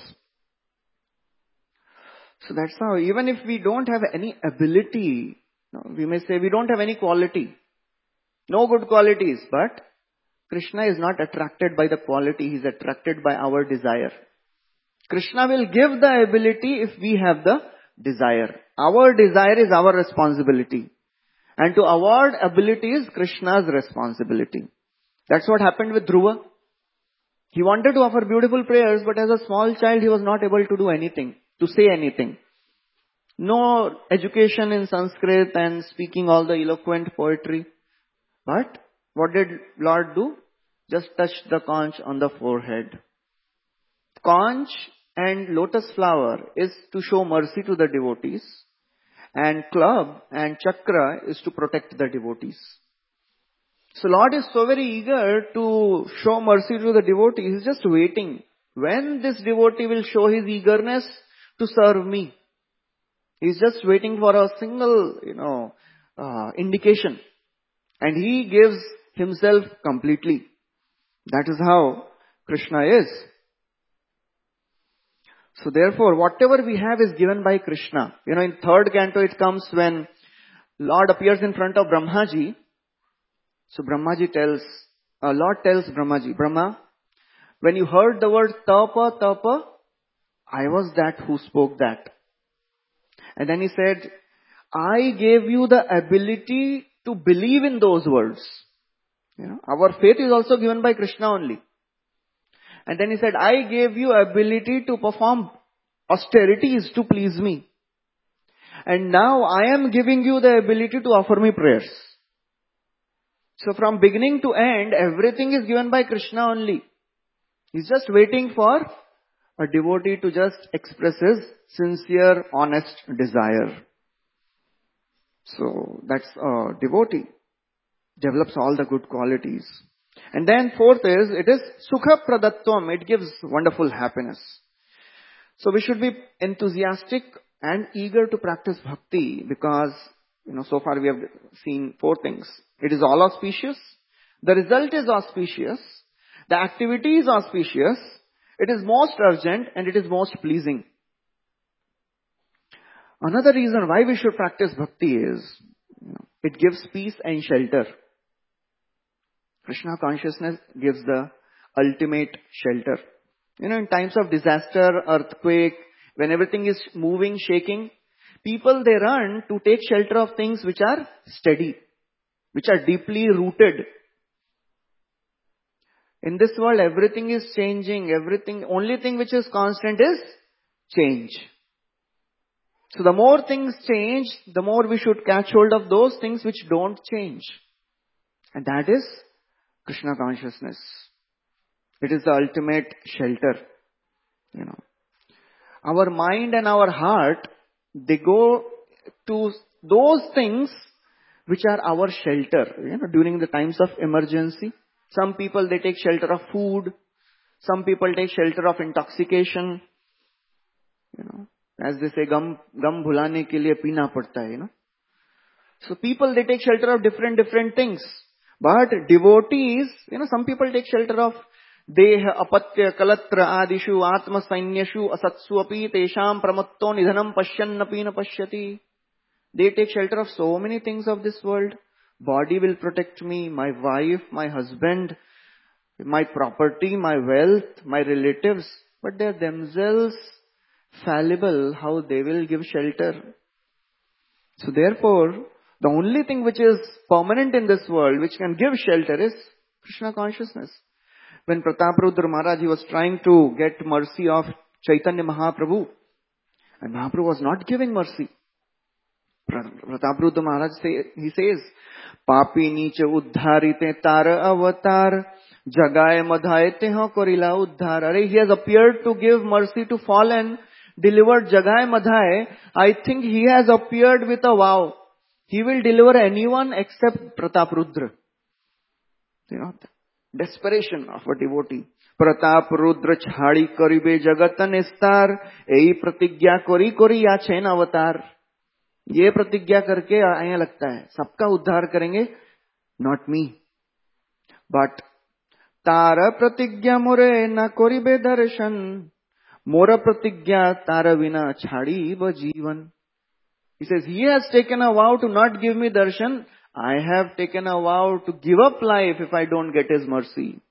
So that's how, even if we don't have any ability, you know, we may say we don't have any quality, no good qualities, but Krishna is not attracted by the quality, he is attracted by our desire. Krishna will give the ability if we have the desire. Our desire is our responsibility. And to award ability is Krishna's responsibility. That's what happened with Dhruva. He wanted to offer beautiful prayers, but as a small child he was not able to do anything, to say anything. No education in Sanskrit and speaking all the eloquent poetry. But what did Lord do? Just touch the conch on the forehead. Conch and lotus flower is to show mercy to the devotees, and club and chakra is to protect the devotees. So Lord is so very eager to show mercy to the devotee. He's just waiting. When this devotee will show his eagerness to serve me? He's just waiting for a single, you know, uh, indication. And he gives himself completely. That is how Krishna is. So therefore, whatever we have is given by Krishna. You know, in third canto it comes when Lord appears in front of Brahmaji. So Brahmaji tells, uh, Lord tells Brahmaji, Brahma, when you heard the word tapa, tapa, I was that who spoke that. And then he said, I gave you the ability to believe in those words. You know, our faith is also given by Krishna only. And then he said, I gave you ability to perform austerities to please me. And now I am giving you the ability to offer me prayers. So from beginning to end, everything is given by Krishna only. He's just waiting for a devotee to just express his sincere, honest desire. So that's a devotee. Develops all the good qualities. And then fourth is, it is sukha pradatvam. It gives wonderful happiness. So we should be enthusiastic and eager to practice bhakti because, you know, so far we have seen four things. It is all auspicious. The result is auspicious. The activity is auspicious. It is most urgent and it is most pleasing. Another reason why we should practice bhakti is, you know, it gives peace and shelter. Krishna consciousness gives the ultimate shelter. You know, in times of disaster, earthquake, when everything is moving, shaking, people, they run to take shelter of things which are steady, which are deeply rooted. In this world, everything is changing, everything, only thing which is constant is change. So the more things change, the more we should catch hold of those things which don't change. And that is Krishna consciousness. It is the ultimate shelter. You know, our mind and our heart, they go to those things which are our shelter. You know, during the times of emergency, some people, they take shelter of food. Some people take shelter of intoxication. You know, as they say, gum gum bhulane ke liye peena padta hai, you know. So people, they take shelter of different different things. But devotees, you know, some people take shelter of deha, apatya, kalatra, adishu, atma, sainyashu, asatsu api, tesham pramatto nidhanam pashyannapi na pashyati. They take shelter of so many things of this world. Body will protect me, my wife, my husband, my property, my wealth, my relatives. But they are themselves fallible, how they will give shelter. So therefore, the only thing which is permanent in this world, which can give shelter, is Krishna consciousness. When Prataparudra Maharaj, he was trying to get mercy of Chaitanya Mahaprabhu, and Mahaprabhu was not giving mercy. Prataparudra Maharaj say, he says, Papi niche uddharite tara avatar, jagaye madhaye teho korila uddhar. Are, he has appeared to give mercy to fallen, delivered jagaye madhaye. I think he has appeared with a vow. He will deliver anyone except Prataparudra. You know, the desperation of a devotee. Prataparudra chhadi karibe jagatan istar, ei pratigya kori kori yachen avatar. ये प्रतिज्ञा करके आया लगता है सबका उद्धार करेंगे, not me. But तारा प्रतिज्ञा मोरे न करिबे दर्शन, मोरा प्रतिज्ञा तारा विना छाड़ी ब जीवन. He says, he has taken a vow to not give me darshan. I have taken a vow to give up life if I don't get his mercy.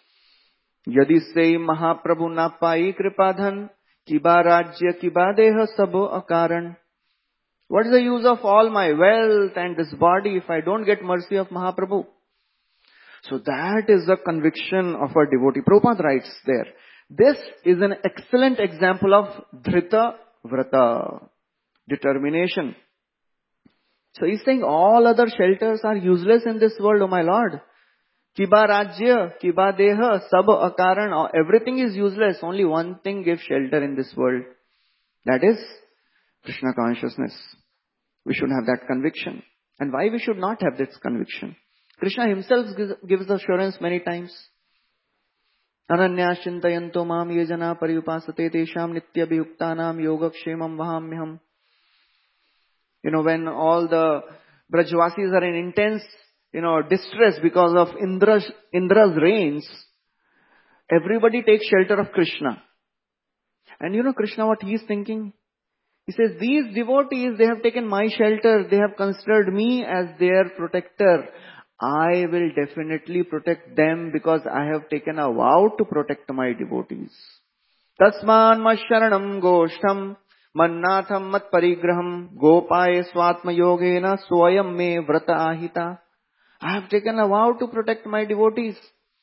यदि से महाप्रभु ना पाई कृपाधन, किबा राज्य किबा देह सब अकारण. What is the use of all my wealth and this body if I don't get mercy of Mahaprabhu? So that is the conviction of a devotee. Prabhupada writes there, this is an excellent example of dhrita vrata, determination. So he's saying all other shelters are useless in this world, oh my Lord. Kiba rajya, kiba deha, sab akaran, everything is useless. Only one thing gives shelter in this world. That is Krishna consciousness. We should have that conviction. And why we should not have this conviction? Krishna himself gives, gives assurance many times. Ananya chintayanto mam ye jana pariyupasate tesham nitya bhayuktanam yogakshemam vahamyaham. You know, when all the Brajvasis are in intense, you know, distress because of Indra's, Indra's reigns, everybody takes shelter of Krishna. And you know Krishna what he is thinking? He says, these devotees, they have taken my shelter. They have considered me as their protector. I will definitely protect them because I have taken a vow to protect my devotees. Tasman masharanam goshtam mannatham mat parigraham gopaye swatma yogena swayam me vrata ahita. I have taken a vow to protect my devotees.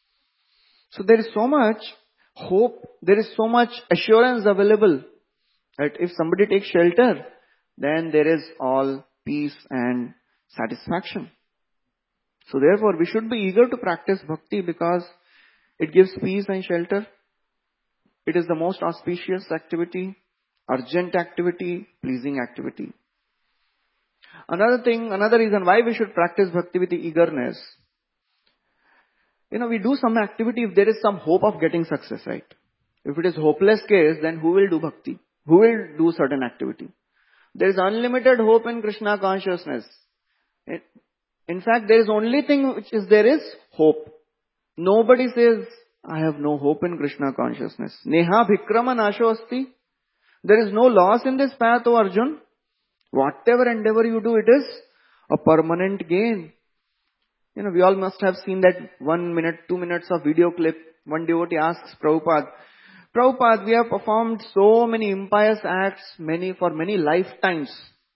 So there is so much hope. There is so much assurance available. That if somebody takes shelter, then there is all peace and satisfaction. So therefore, we should be eager to practice bhakti because it gives peace and shelter. It is the most auspicious activity, urgent activity, pleasing activity. Another thing, another reason why we should practice bhakti with eagerness. You know, we do some activity if there is some hope of getting success, right? If it is hopeless case, then who will do bhakti? Who will do certain activity? There is unlimited hope in Krishna consciousness. It, in fact, there is only thing which is there is hope. Nobody says, I have no hope in Krishna consciousness. Neha bhikrama nasho asti. There is no loss in this path, O Arjun. Whatever endeavor you do, it is a permanent gain. You know, we all must have seen that one minute, two minutes of video clip. One devotee asks Prabhupada, Prabhupada, we have performed so many impious acts, many for many lifetimes.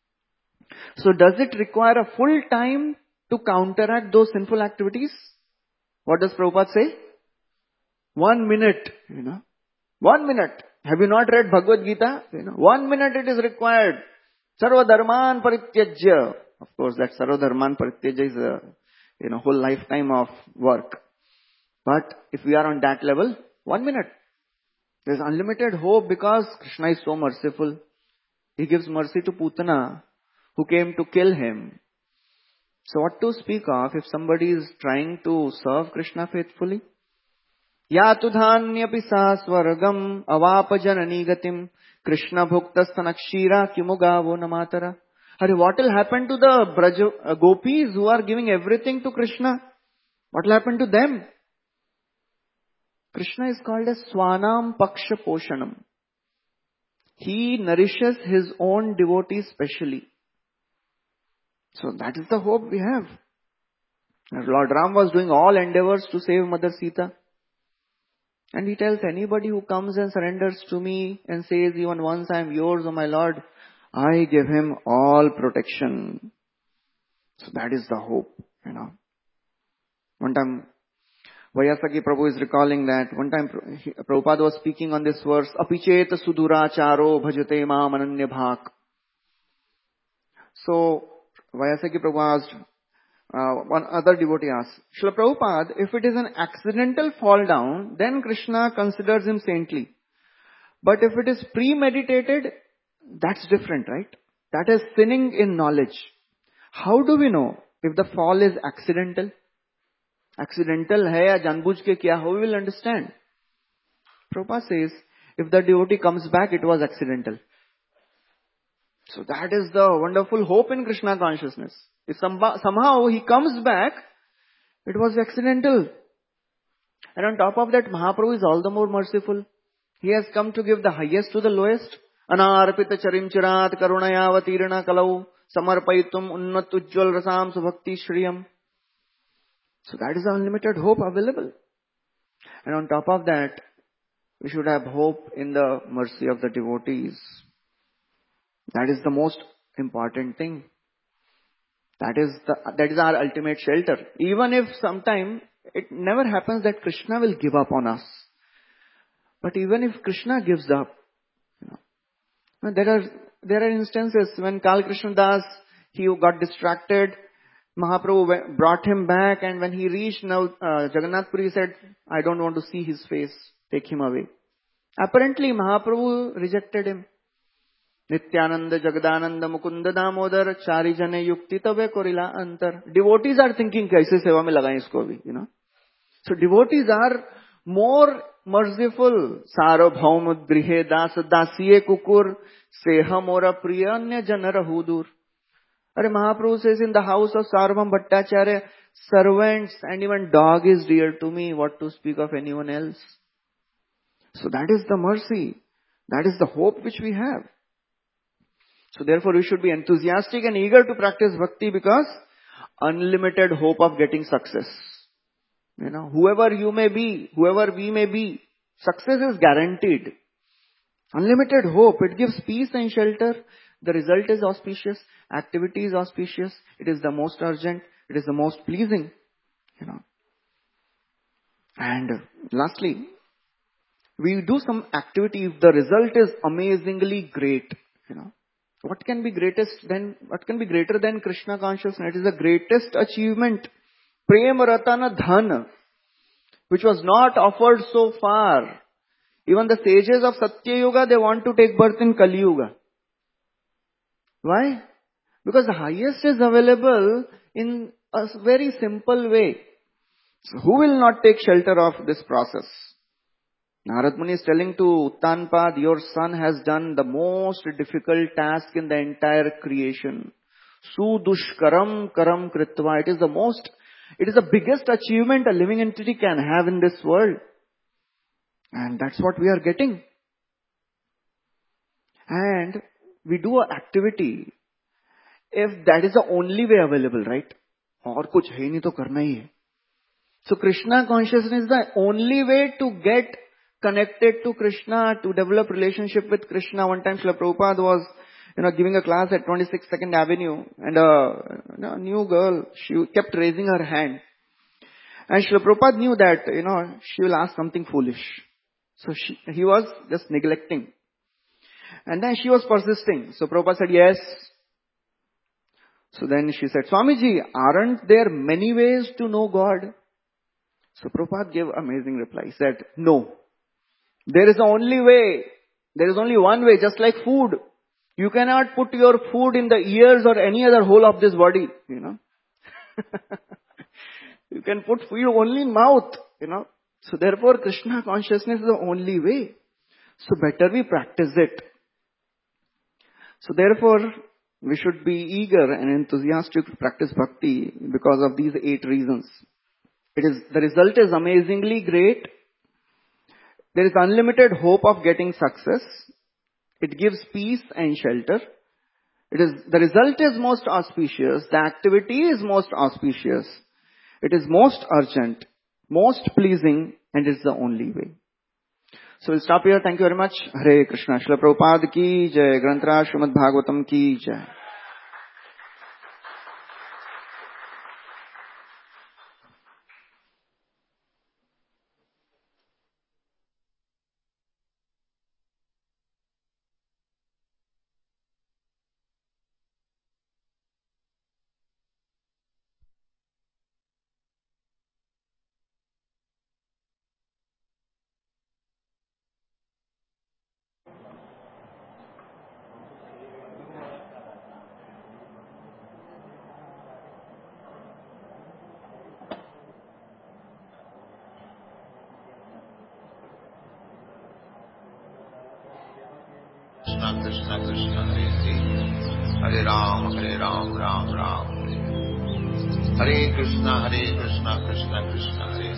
So does it require a full time to counteract those sinful activities? What does Prabhupada say? One minute, you know. One minute. Have you not read Bhagavad Gita? You know, one minute it is required. Sarva dharman parityajya. Of course, that sarva dharman parityajya is a you know, whole lifetime of work. But if we are on that level, one minute. There is unlimited hope because Krishna is so merciful. He gives mercy to Putana, who came to kill him. So what to speak of if somebody is trying to serve Krishna faithfully? Yatu dhanyapi sa swargam avapa janani gatim Krishna bhuktastanakshira kimugavo namatara. Hari, what will happen to the Braj uh, gopis who are giving everything to Krishna? What will happen to them? Krishna is called as Swanam Paksha Poshanam. He nourishes his own devotees specially. So that is the hope we have. Lord Ram was doing all endeavors to save Mother Sita. And he tells anybody who comes and surrenders to me and says, even once I am yours, O my Lord, I give him all protection. So that is the hope, you know. One time, Vaiyasaki Prabhu is recalling that one time Prabhupada was speaking on this verse, Apicheta suduracharo bhajate maam ananya bhak. So, Vaiyasaki Prabhu asked, uh, one other devotee asked, Srila Prabhupada, if it is an accidental fall down, then Krishna considers him saintly. But if it is premeditated, that's different, right? That is sinning in knowledge. How do we know if the fall is accidental? Accidental hai ya janbujh ke kiya, how we will understand? Prabhupada says, if the devotee comes back, it was accidental. So that is the wonderful hope in Krishna consciousness. If somehow he comes back, it was accidental. And on top of that, Mahaprabhu is all the more merciful. He has come to give the highest to the lowest. Anarpita charim chirat karunayavatirana kalau samarpaitum unnat ujjwal rasam subhakti shriyam. So that is the unlimited hope available. And on top of that, we should have hope in the mercy of the devotees. That is the most important thing. That is the, that is our ultimate shelter. Even if sometime it never happens that Krishna will give up on us. But even if Krishna gives up, you know, there are there are instances when Kal Krishna Das, he got distracted. Mahaprabhu brought him back, and when he reached now uh, Jagannath Puri, he said, I don't want to see his face. Take him away. Apparently, Mahaprabhu rejected him. Nityananda, Jagadananda, Mukunda, Damodar, Chari Jane, Yukti, Tabe, Korila, Antar. Devotees are thinking, kaise seva mein lagaye isko bhi, you know. So devotees are more merciful. Sarabhaum, Drihe, Das, Dasiye, Kukur, Seha, Mora, Priya, Anya, Janara, Hudur. Are Mahaprabhu says, in the house of Sarvabhaum Bhattacharya, servants and even dog is dear to me. What to speak of anyone else? So that is the mercy. That is the hope which we have. So therefore we should be enthusiastic and eager to practice bhakti because unlimited hope of getting success. You know, whoever you may be, whoever we may be, success is guaranteed. Unlimited hope. It gives peace and shelter. The result is auspicious. Activity is auspicious. It is the most urgent. It is the most pleasing. You know. And lastly, we do some activity if the result is amazingly great. You know. What can be greatest than, what can be greater than Krishna consciousness? It is the greatest achievement. Prema Ratana Dhan, which was not offered so far. Even the sages of Satya Yuga, they want to take birth in Kali Yuga. Why? Because the highest is available in a very simple way. So who will not take shelter of this process? Narad Muni is telling to Uttanpad, your son has done the most difficult task in the entire creation. Sudushkaram karam kritva. It is the most, it is the biggest achievement a living entity can have in this world. And that's what we are getting. And we do an activity if that is the only way available, right? Aur kuch hai nahi to karna hi hai. So Krishna consciousness is the only way to get connected to Krishna, to develop relationship with Krishna. One time Srila Prabhupada was, you know, giving a class at twenty-six second Avenue, and a, you know, new girl, she kept raising her hand. And Srila Prabhupada knew that, you know, she will ask something foolish. So she, he was just neglecting. And then she was persisting. So Prabhupada said, yes. So then she said, Swamiji, aren't there many ways to know God? So Prabhupada gave amazing reply. He said, no. There is only way. There is only one way, just like food. You cannot put your food in the ears or any other hole of this body, you know. You can put food only in mouth, you know. So therefore, Krishna consciousness is the only way. So better we practice it. So therefore, we should be eager and enthusiastic to practice bhakti because of these eight reasons. It is, the result is amazingly great. There is unlimited hope of getting success. It gives peace and shelter. It is, the result is most auspicious. The activity is most auspicious. It is most urgent, most pleasing, and is the only way. So we'll stop here. Thank you very much. Hare Krishna. Srila Prabhupada ki jai. Granthra Srimad Bhagavatam ki jai. Krishna Krishna Krishna Hare Hare Hare Ram Hare Ram Ram Ram Hare Hare Krishna Hare Krishna Krishna Krishna Hare